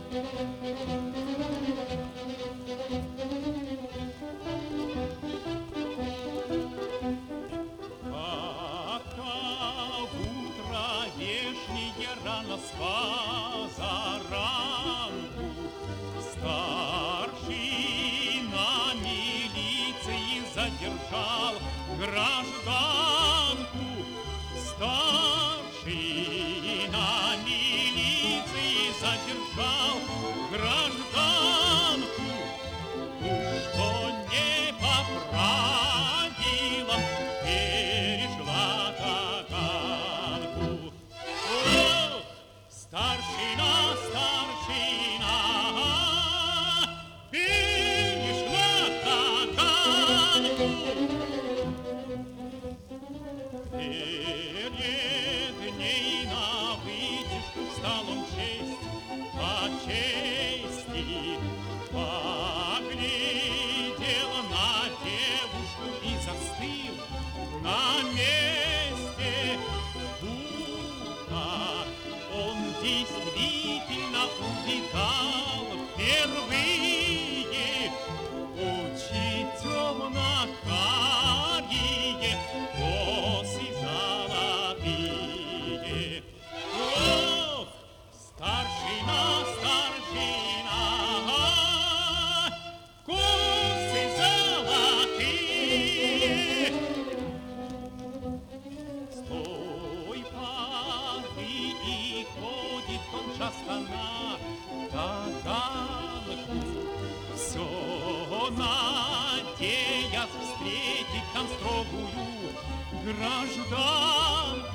Вешнее рано с позаранку старшина милиции задержал гражданку. Старшина милиции задержал гражданку. Что не по правилам перешла таганку. Старшина, старшина, перешла таганку. Перед ней на вытяжку встал он честь по чести, поглядел на девушку и застыл на месте. Он действительно увидал впервые очи темно-карие, косы золотые. Ох, старшина, старшина, косы золотые. С той поры и ходит он часто на таганку, все надеясь встретить там строгую гражданку.